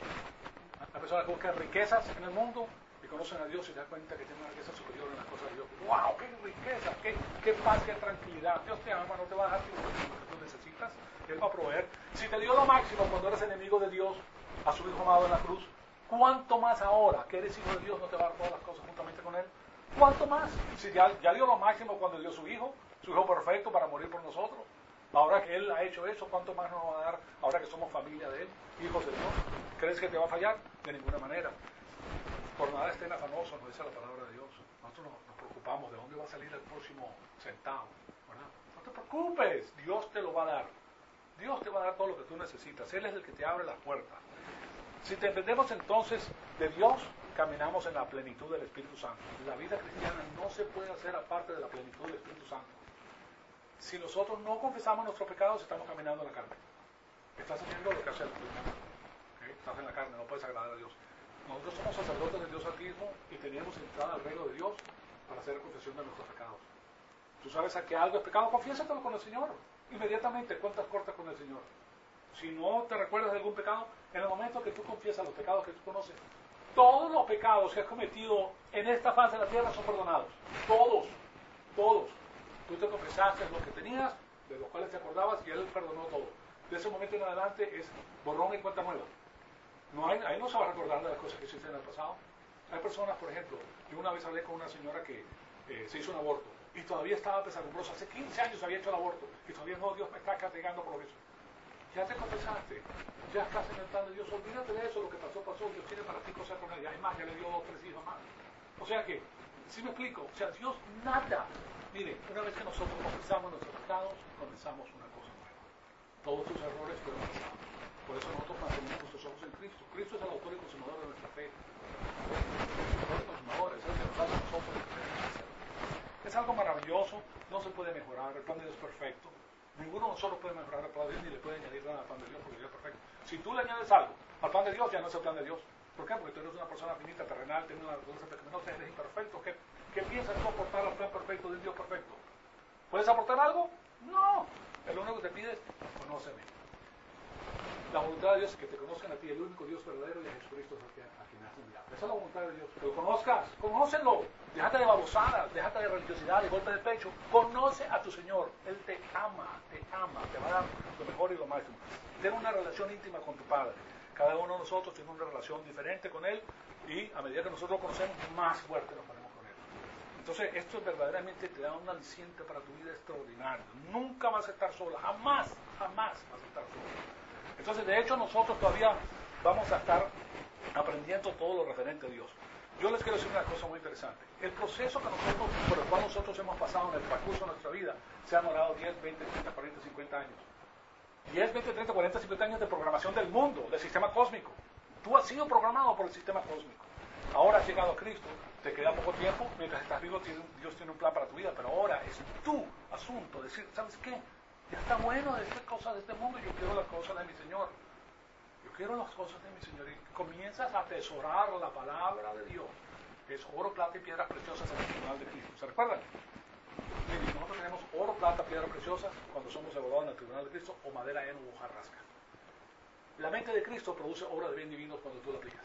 Las personas que buscan riquezas en el mundo y conocen a Dios y se dan cuenta que tienen una riqueza superior en las cosas de Dios. ¡Wow! ¡Qué riqueza! ¡Qué, qué paz! ¡Qué tranquilidad! Dios te ama, no te va a dejar lo que tú necesitas. Él va a proveer. Si te dio lo máximo cuando eres enemigo de Dios, a su Hijo amado en la cruz, ¿cuánto más ahora que eres hijo de Dios no te va a dar todas las cosas juntamente con Él? ¿Cuánto más? Si ya, ya dio lo máximo cuando dio su Hijo, su Hijo perfecto para morir por nosotros. Ahora que Él ha hecho eso, ¿cuánto más nos va a dar ahora que somos familia de Él, hijos de Dios? ¿Crees que te va a fallar? De ninguna manera. Por nada estén afanosos, nos dice la palabra de Dios. Nosotros nos, nos preocupamos de dónde va a salir el próximo centavo, ¿verdad? No te preocupes, Dios te lo va a dar. Dios te va a dar todo lo que tú necesitas. Él es el que te abre las puertas. Si dependemos entonces de Dios, caminamos en la plenitud del Espíritu Santo. La vida cristiana no se puede hacer aparte de la plenitud del Espíritu Santo. Si nosotros no confesamos nuestros pecados, estamos caminando en la carne. Estás haciendo lo que hace el Espíritu. ¿Okay? Estás en la carne, no puedes agradar a Dios. Nosotros somos sacerdotes de Dios Altísimo y tenemos entrada al reino de Dios para hacer confesión de nuestros pecados. Tú sabes a que algo es pecado, confiésatelo con el Señor. Inmediatamente cuentas cortas con el Señor. Si no te recuerdas de algún pecado, en el momento que tú confiesas los pecados que tú conoces, todos los pecados que has cometido en esta faz de la tierra son perdonados. Todos, todos. Tú te confesaste lo que tenías, de los cuales te acordabas, y Él perdonó todo. De ese momento en adelante es borrón y cuenta nueva. No hay, ahí no se va a recordar de las cosas que hiciste en el pasado. Hay personas, por ejemplo, yo una vez hablé con una señora que eh, se hizo un aborto y todavía estaba pesadumbrosa. Hace quince años había hecho el aborto y todavía no, Dios me está castigando por eso. Ya te confesaste, ya estás en el plan de Dios, olvídate de eso, lo que pasó, pasó, Dios tiene para ti cosas con ella. Es más, ya le dio dos, tres hijos más. O sea que, ¿sí me explico? O sea, Dios nada. Mire, una vez que nosotros confesamos nuestros pecados, comenzamos una cosa nueva. Todos tus errores fueron pasados. Por eso nosotros mantenemos nuestros ojos en Cristo. Cristo es el autor y consumador de nuestra fe. El autor y consumador es el que nos hace a nosotros lo que tenemos que hacer. Es algo maravilloso, no se puede mejorar, el plan de Dios es perfecto. Ninguno de nosotros puede mejorar el plan de Dios ni le puede añadir nada al plan de Dios porque Dios es perfecto. Si tú le añades algo al plan de Dios, ya no es el plan de Dios. ¿Por qué? Porque tú eres una persona finita, terrenal, tienes una naturaleza pecaminosa, eres imperfecto. ¿Qué, qué piensas tú aportar al plan perfecto de un Dios perfecto? ¿Puedes aportar algo? No. El único que te pide es, conóceme. La voluntad de Dios es que te conozcan a ti, el único Dios verdadero, y a Jesucristo a quien has enviado. Esa es la voluntad de Dios. Que lo conozcas, conócelo. Déjate de babosadas, déjate de religiosidad, de golpe de pecho. Conoce a tu Señor. Él te ama, te ama, te va a dar lo mejor y lo máximo. Ten una relación íntima con tu Padre. Cada uno de nosotros tiene una relación diferente con Él y a medida que nosotros lo conocemos, más fuerte nos ponemos con Él. Entonces, esto verdaderamente te da un aliciente para tu vida extraordinario. Nunca vas a estar sola, jamás, jamás vas a estar sola. Entonces, de hecho, nosotros todavía vamos a estar aprendiendo todo lo referente a Dios. Yo les quiero decir una cosa muy interesante. El proceso que nosotros, por el cual nosotros hemos pasado en el transcurso de nuestra vida, se ha demorado diez, veinte, treinta, cuarenta, cincuenta años. diez, veinte, treinta, cuarenta, cincuenta años de programación del mundo, del sistema cósmico. Tú has sido programado por el sistema cósmico. Ahora has llegado a Cristo, te queda poco tiempo, mientras estás vivo Dios tiene un plan para tu vida, pero ahora es tu asunto decir, ¿sabes qué? Ya está bueno de estas cosas de este mundo, yo quiero las cosas de mi Señor. Yo quiero las cosas de mi Señor. Y comienzas a atesorar la palabra de Dios. Es oro, plata y piedras preciosas en el tribunal de Cristo. ¿Se recuerdan? Miren, nosotros tenemos oro, plata, piedras preciosas cuando somos evaluados en el tribunal de Cristo, o madera, heno o hojarasca. La mente de Cristo produce obras de bien divinos cuando tú la aplicas.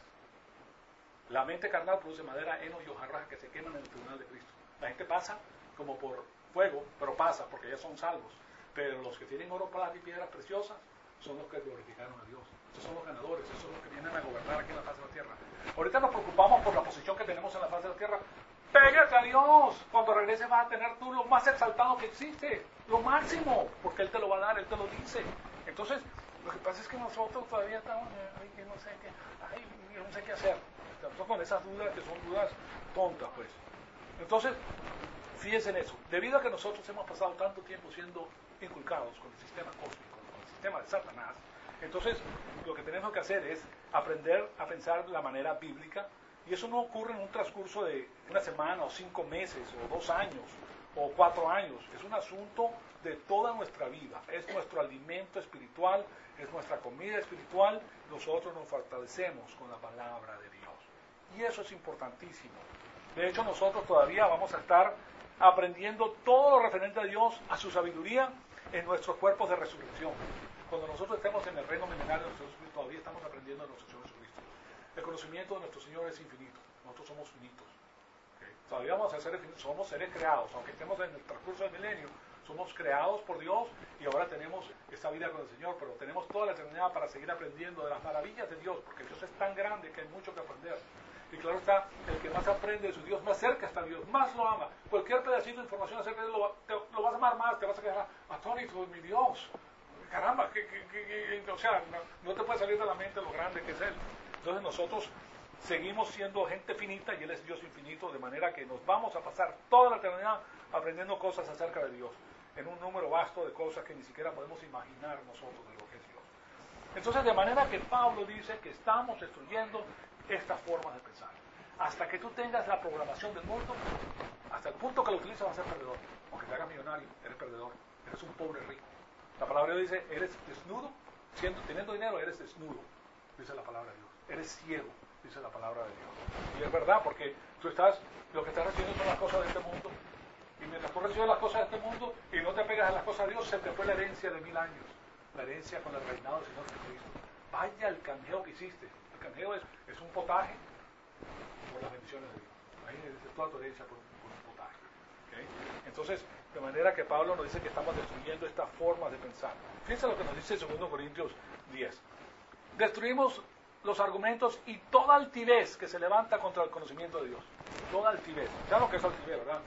La mente carnal produce madera, heno y hojarasca que se queman en el tribunal de Cristo. La gente pasa como por fuego, pero pasa porque ya son salvos. Pero los que tienen oro, plata y piedras preciosas son los que glorificaron a Dios. Esos son los ganadores, esos son los que vienen a gobernar aquí en la faz de la tierra. Ahorita nos preocupamos por la posición que tenemos en la faz de la tierra. Pégate a Dios. Cuando regreses vas a tener tú lo más exaltado que existe, lo máximo, porque Él te lo va a dar, Él te lo dice. Entonces, lo que pasa es que nosotros todavía estamos, ay, que no sé qué, ay, yo no sé qué hacer. Estamos con esas dudas que son dudas tontas, pues. Entonces, fíjense en eso. Debido a que nosotros hemos pasado tanto tiempo siendo inculcados con el sistema cósmico, con el sistema de Satanás, Entonces, lo que tenemos que hacer es aprender a pensar de la manera bíblica, y eso no ocurre en un transcurso de una semana, o cinco meses, o dos años, o cuatro años. Es un asunto de toda nuestra vida. Es nuestro alimento espiritual, es nuestra comida espiritual. Nosotros nos fortalecemos con la palabra de Dios. Y eso es importantísimo. De hecho, nosotros todavía vamos a estar aprendiendo todo lo referente a Dios, a su sabiduría, en nuestros cuerpos de resurrección. Cuando nosotros estemos en el reino milenario de nuestro Jesucristo, todavía estamos aprendiendo de nuestro Señor Jesucristo. El conocimiento de nuestro Señor es infinito. Nosotros somos finitos. ¿Okay? Todavía vamos a ser infinitos. Somos seres creados. Aunque estemos en el transcurso del milenio, somos creados por Dios y ahora tenemos esta vida con el Señor, pero tenemos toda la eternidad para seguir aprendiendo de las maravillas de Dios, porque Dios es tan grande que hay mucho que aprender. Y claro está, el que más aprende de su Dios, más cerca está Dios, más lo ama. Cualquier pedacito de información acerca de Dios lo, te, lo vas a amar más, te vas a quedar atónito de mi Dios. Caramba, que, que, que, que, o sea, no, no te puede salir de la mente lo grande que es Él. Entonces nosotros seguimos siendo gente finita y Él es Dios infinito, de manera que nos vamos a pasar toda la eternidad aprendiendo cosas acerca de Dios, en un número vasto de cosas que ni siquiera podemos imaginar nosotros de lo que es Dios. Entonces, de manera que Pablo dice que estamos destruyendo estas formas de pensar. Hasta que tú tengas la programación del mundo, hasta el punto que lo utilices vas a ser perdedor. Aunque te hagas millonario, eres perdedor, eres un pobre rico. La palabra de Dios dice, eres desnudo, siendo, teniendo dinero, eres desnudo, dice la palabra de Dios. Eres ciego, dice la palabra de Dios. Y es verdad, porque tú estás, lo que estás recibiendo son las cosas de este mundo. Y mientras tú recibes las cosas de este mundo y no te pegas a las cosas de Dios, se te fue la herencia de mil años. La herencia con el reinado del Señor Jesucristo. Vaya el canjeo que hiciste. El canjeo es, es un potaje por las bendiciones de Dios. Ahí es toda tu herencia por, por un potaje. ¿Okay? Entonces, de manera que Pablo nos dice que estamos destruyendo estas formas de pensar. Fíjense lo que nos dice segundo Corintios diez. Destruimos los argumentos y toda altivez que se levanta contra el conocimiento de Dios. Toda altivez. ¿Saben lo que es altivez, verdad?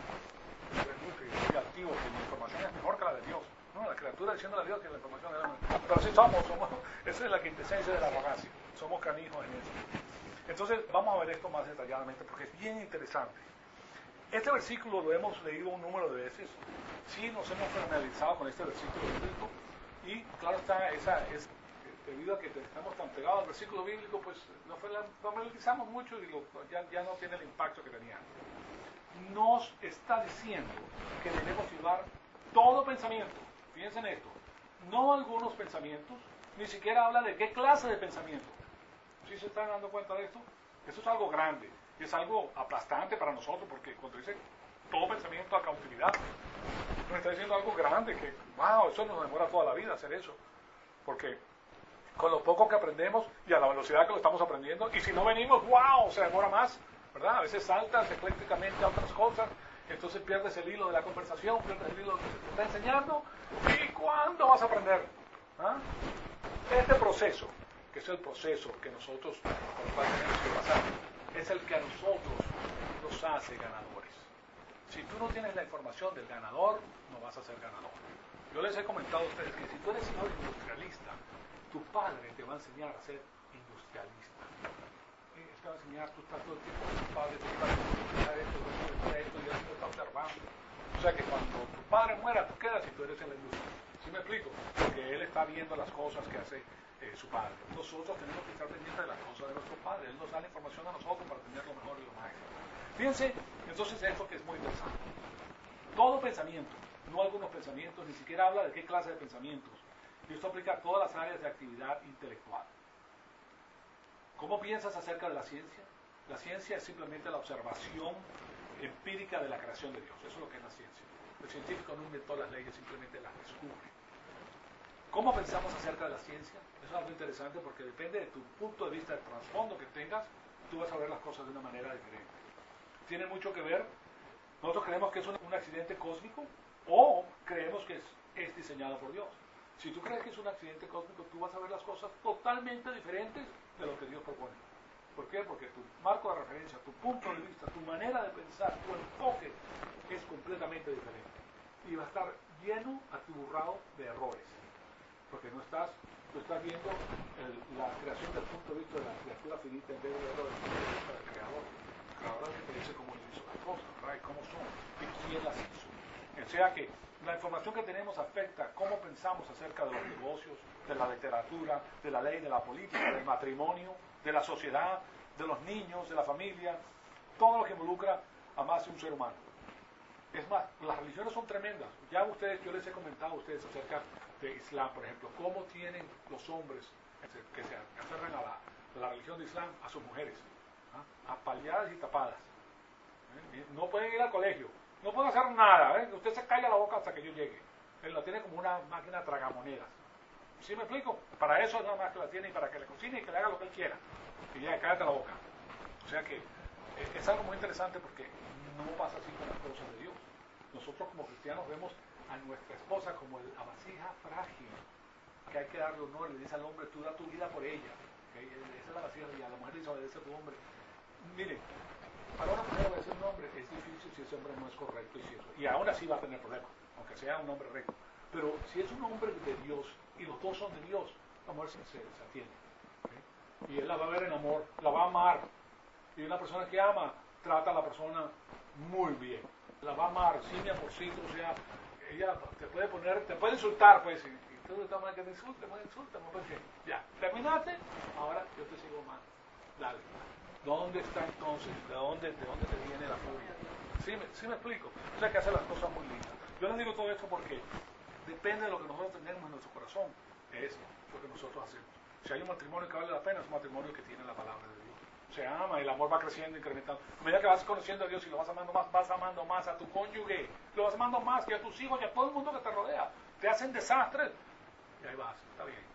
Es muy altivo, que mi información es mejor que la de Dios. No, la criatura diciendo a Dios que la información de la... Pero sí somos, somos, esa es la quintesencia de la arrogancia. Somos canijos en eso. Entonces, vamos a ver esto más detalladamente porque es bien interesante. Este versículo lo hemos leído un número de veces. Sí, nos hemos familiarizado con este versículo bíblico. Y claro está, esa es debido a que estamos tan pegados al versículo bíblico, pues nos familiarizamos mucho y lo, ya, ya no tiene el impacto que tenía. Nos está diciendo que debemos llevar todo pensamiento. Fíjense en esto, no algunos pensamientos, ni siquiera habla de qué clase de pensamiento. ¿Sí se están dando cuenta de esto? Eso es algo grande, y es algo aplastante para nosotros, porque cuando dice todo pensamiento a cautividad, nos está diciendo algo grande, que wow, eso nos demora toda la vida hacer eso, porque con lo poco que aprendemos y a la velocidad que lo estamos aprendiendo, y si no venimos, wow, se demora más, ¿verdad? A veces saltas eclécticamente a otras cosas, entonces pierdes el hilo de la conversación, pierdes el hilo de lo que se te está enseñando, ¿y cuándo vas a aprender? ¿Ah? Este proceso, que es el proceso que nosotros, por el cual tenemos que pasar, es el que a nosotros nos hace ganadores. Si tú no tienes la información del ganador, no vas a ser ganador. Yo les he comentado a ustedes que si tú eres hijo industrialista, tu padre te va a enseñar a ser industrialista. Te va a enseñar, tú estás todo el tiempo con tu padre, te va a enseñar esto, esto, esto, y así lo está observando. O sea que cuando tu padre muera, tú quedas y tú eres en la industria. ¿Sí me explico? Porque él está viendo las cosas que hace eh, su padre. Nosotros tenemos que estar pendientes de las cosas de nuestro padre. Él nos da la información a nosotros para tener lo mejor y lo más. Fíjense, entonces esto que es muy interesante. Todo pensamiento, no algunos pensamientos, ni siquiera habla de qué clase de pensamientos. Y esto aplica a todas las áreas de actividad intelectual. ¿Cómo piensas acerca de la ciencia? La ciencia es simplemente la observación empírica de la creación de Dios. Eso es lo que es la ciencia. El científico no inventó las leyes, simplemente las descubre. ¿Cómo pensamos acerca de la ciencia? Eso es algo interesante porque depende de tu punto de vista, del trasfondo que tengas, tú vas a ver las cosas de una manera diferente. Tiene mucho que ver, nosotros creemos que es un, un accidente cósmico o creemos que es, es diseñado por Dios. Si tú crees que es un accidente cósmico, tú vas a ver las cosas totalmente diferentes de lo que Dios propone. ¿Por qué? Porque tu marco de referencia, tu punto de vista, tu manera de pensar, tu enfoque es completamente diferente. Y va a estar lleno, atiburrado de errores. Porque no estás, tú estás viendo el, la creación del punto de vista de la criatura finita en vez de verlo desde el punto de vista del creador. El creador es el que te dice cómo hizo las cosas, ¿verdad? Y cómo son, y quién las hizo. O sea que La información que tenemos afecta cómo pensamos acerca de los negocios, de la literatura, de la ley, de la política, del matrimonio, de la sociedad, de los niños, de la familia, todo lo que involucra a más de un ser humano. Es más, las religiones son tremendas. Ya ustedes, yo les he comentado a ustedes acerca de Islam, por ejemplo, cómo tienen los hombres que se aferran a la, a la religión de Islam a sus mujeres, ¿ah? Apaleadas y tapadas. ¿Eh? No pueden ir al colegio, no pueden hacer nada. ¿eh? Usted se calla la boca hasta que yo llegue. Él la tiene como una máquina tragamonedas. ¿Sí me explico? Para eso es nada más que la tiene y para que le cocine y que le haga lo que él quiera. Y ya, cállate la boca. O sea que eh, es algo muy interesante porque no pasa así con las cosas de Dios. Nosotros como cristianos vemos a nuestra esposa como la vasija frágil, que hay que darle honor, le dice al hombre, tú da tu vida por ella. ¿Okay? Esa es la vasija, y a la mujer le dice, obedece a tu hombre. Miren, para una mujer obedecer a un hombre es difícil si ese hombre no es correcto y si eso. Y aún así va a tener problemas, aunque sea un hombre recto. Pero si es un hombre de Dios y los dos son de Dios, la mujer se, se, se atiende. ¿Okay? Y él la va a ver en amor, la va a amar. Y una persona que ama, trata a la persona muy bien. La va a amar, simia por sí, o sea, ella te puede poner, te puede insultar, pues, y, y tú estás mal que te insulte, me insulta, no pues, ya, terminaste, ahora yo te sigo más, dale. ¿Dónde está entonces? ¿De dónde, de dónde te viene la furia? ¿Sí me, sí me explico? O sea, que hace las cosas muy lindas. Yo les digo todo esto porque depende de lo que nosotros tenemos en nuestro corazón, es lo que nosotros hacemos. Si hay un matrimonio que vale la pena, es un matrimonio que tiene la palabra de Dios. Se ama, el amor va creciendo, incrementando. A medida que vas conociendo a Dios y lo vas amando más, vas amando más a tu cónyuge, lo vas amando más que a tus hijos y a todo el mundo que te rodea. Te hacen desastres. Y ahí vas, está bien.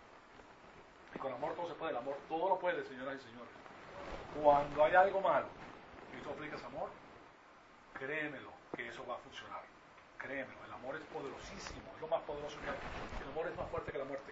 Y con amor todo se puede, el amor todo lo puede, señoras y señores. Cuando hay algo malo y tú aplicas amor, créemelo que eso va a funcionar. Créemelo, el amor es poderosísimo, es lo más poderoso que hay. El amor es más fuerte que la muerte.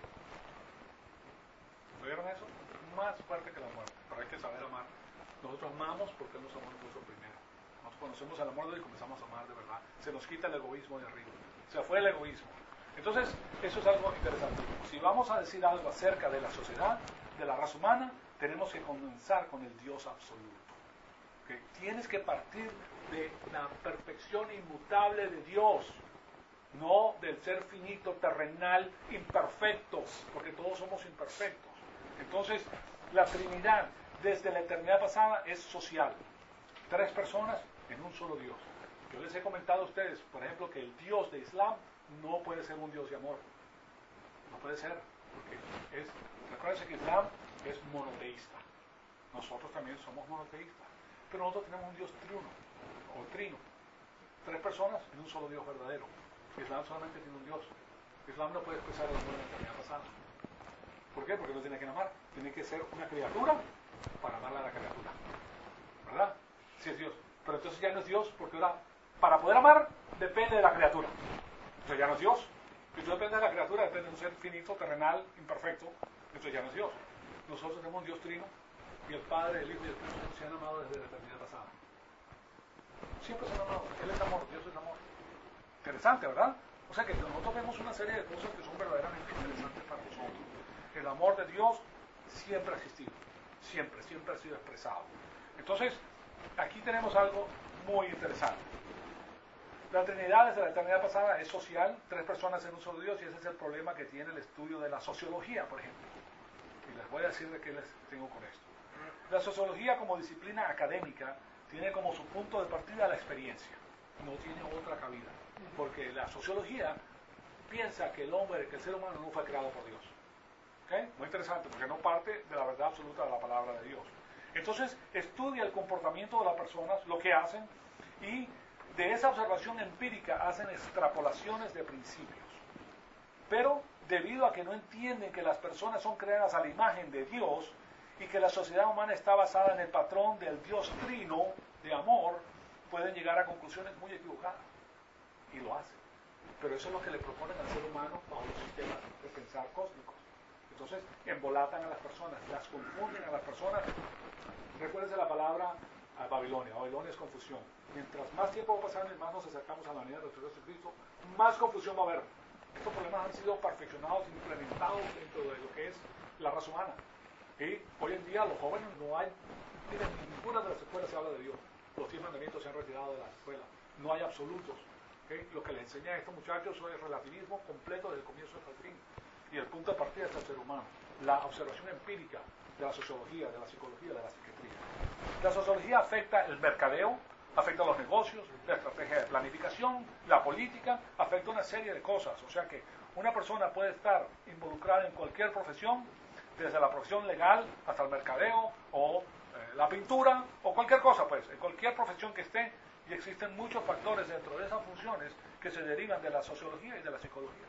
¿Oyeron eso? Más fuerte que la muerte, pero hay que saber amar. Nosotros amamos porque Él nos amó nosotros primero. Nosotros conocemos el amor de Dios y comenzamos a amar de verdad. Se nos quita el egoísmo de arriba. Se fue el egoísmo. Entonces, eso es algo interesante. Si vamos a decir algo acerca de la sociedad, de la raza humana, tenemos que comenzar con el Dios absoluto. ¿Okay? Tienes que partir de la perfección inmutable de Dios, no del ser finito, terrenal, imperfecto, porque todos somos imperfectos. Entonces, la Trinidad desde la eternidad pasada es social. Tres personas en un solo Dios. Yo les he comentado a ustedes, por ejemplo, que el Dios de Islam no puede ser un Dios de amor. No puede ser, porque es, recuérdense que Islam es monoteísta. Nosotros también somos monoteístas. Pero nosotros tenemos un Dios triuno, o trino. Tres personas en un solo Dios verdadero. Islam solamente tiene un Dios. Islam no puede expresar el amor en la eternidad pasada. ¿Por qué? Porque no tiene que amar. Tiene que ser una criatura para amarla a la criatura. ¿Verdad? Sí es Dios. Pero entonces ya no es Dios, porque ahora, para poder amar, depende de la criatura. Entonces ya no es Dios. Si tú dependes de la criatura, depende de un ser finito, terrenal, imperfecto. Entonces ya no es Dios. Nosotros tenemos un Dios trino, y el Padre, el Hijo y el Espíritu Santo se han amado desde la eternidad pasada. Siempre se han amado. Él es amor, Dios es amor. Interesante, ¿verdad? O sea que nosotros vemos una serie de cosas que son verdaderamente interesantes para nosotros. El amor de Dios siempre ha existido, siempre, siempre ha sido expresado. Entonces, aquí tenemos algo muy interesante. La Trinidad desde la eternidad pasada es social, tres personas en un solo Dios, y ese es el problema que tiene el estudio de la sociología, por ejemplo. Y les voy a decir de qué les tengo con esto. La sociología como disciplina académica tiene como su punto de partida la experiencia, no tiene otra cabida, porque la sociología piensa que el hombre, que el ser humano no fue creado por Dios. ¿Okay? Muy interesante, porque no parte de la verdad absoluta de la palabra de Dios. Entonces, estudia el comportamiento de las personas, lo que hacen, y de esa observación empírica hacen extrapolaciones de principios. Pero, debido a que no entienden que las personas son creadas a la imagen de Dios, y que la sociedad humana está basada en el patrón del Dios trino, de amor, pueden llegar a conclusiones muy equivocadas. Y lo hacen. Pero eso es lo que le proponen al ser humano bajo los sistemas de pensar cósmicos. Entonces, embolatan a las personas, las confunden a las personas. Recuérdense la palabra a Babilonia. Babilonia es confusión. Mientras más tiempo va pasando y más nos acercamos a la venida de nuestro Jesucristo, más confusión va a haber. Estos problemas han sido perfeccionados, implementados dentro de lo que es la raza humana. Y hoy en día los jóvenes no hay, en ninguna de las escuelas se habla de Dios. Los diez mandamientos se han retirado de las escuelas. No hay absolutos. ¿Okay? Lo que le enseña a estos muchachos es el relativismo completo desde el comienzo hasta el fin. Y el punto de partida es el ser humano. La observación empírica de la sociología, de la psicología, de la psiquiatría. La sociología afecta el mercadeo, afecta los negocios, la estrategia de planificación, la política, afecta una serie de cosas. O sea que una persona puede estar involucrada en cualquier profesión, desde la profesión legal hasta el mercadeo o eh, la pintura o cualquier cosa, pues, en cualquier profesión que esté, y existen muchos factores dentro de esas funciones que se derivan de la sociología y de la psicología.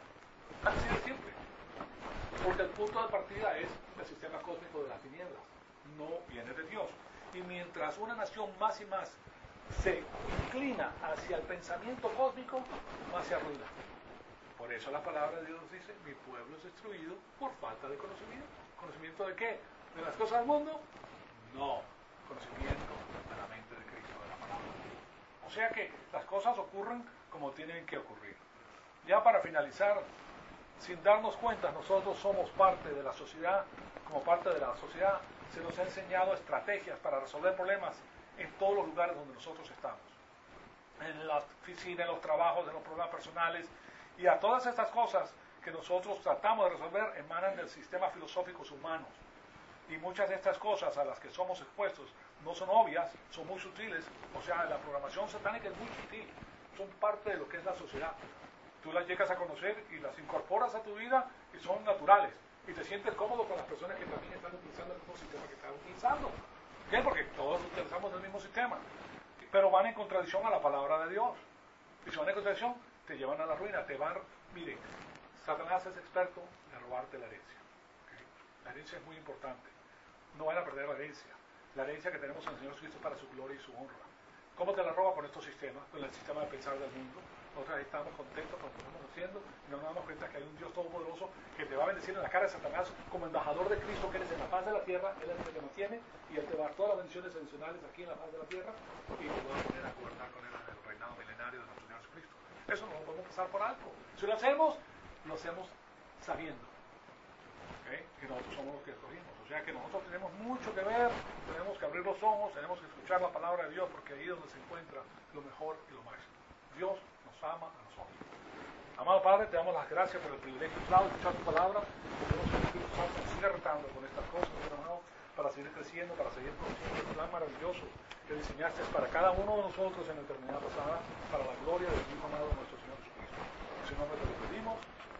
Así de simple. Porque el punto de partida es el sistema cósmico de las tinieblas, no viene de Dios. Y mientras una nación más y más se inclina hacia el pensamiento cósmico, más se arruina. Por eso la palabra de Dios dice, mi pueblo es destruido por falta de conocimiento. ¿Conocimiento de qué? ¿De las cosas del mundo? No, conocimiento de la mente de Cristo, de la palabra de Dios. O sea que las cosas ocurren como tienen que ocurrir. Ya para finalizar, sin darnos cuenta, nosotros somos parte de la sociedad, como parte de la sociedad, se nos ha enseñado estrategias para resolver problemas en todos los lugares donde nosotros estamos. En la oficina, en los trabajos, en los problemas personales, y a todas estas cosas que nosotros tratamos de resolver emanan del sistema filosóficos humanos. Y muchas de estas cosas a las que somos expuestos no son obvias, son muy sutiles. O sea, la programación satánica es muy sutil, son parte de lo que es la sociedad. Tú las llegas a conocer y las incorporas a tu vida y son naturales. Y te sientes cómodo con las personas que también están utilizando el mismo sistema que están utilizando. ¿Por qué? Porque todos utilizamos el mismo sistema. Pero van en contradicción a la palabra de Dios. Y si van en contradicción, te llevan a la ruina. Te van, mire, Satanás es experto en robarte la herencia. ¿Okay? La herencia es muy importante. No van a perder la herencia. La herencia que tenemos en el Señor Jesucristo para su gloria y su honra. ¿Cómo te la roba? Con estos sistemas, con el sistema de pensar del mundo. Nosotros estamos contentos con lo que estamos haciendo y no nos damos cuenta que hay un Dios todopoderoso que te va a bendecir en la cara de Satanás como embajador de Cristo, que eres en la paz de la tierra, Él es el que te mantiene y Él te va a dar todas las bendiciones adicionales aquí en la paz de la tierra y te va a poner a gobernar con Él en el reinado milenario de nuestro Señor Jesucristo. Eso no lo podemos pasar por alto. Si lo hacemos, lo hacemos sabiendo. ¿Okay? Que nosotros somos los que escogimos. O sea que nosotros tenemos mucho que ver, tenemos que abrir los ojos, tenemos que escuchar la palabra de Dios, porque ahí es donde se encuentra lo mejor y lo máximo. Dios nos ama a nosotros. Amado Padre, te damos las gracias por el privilegio de escuchar tu palabra, que el Espíritu Santo nos siga retando con estas cosas, hermano, para seguir creciendo, para seguir conociendo el plan maravilloso que diseñaste para cada uno de nosotros en la eternidad pasada, para la gloria del Hijo amado de nuestro Señor Jesucristo. En su nombre te lo pedimos.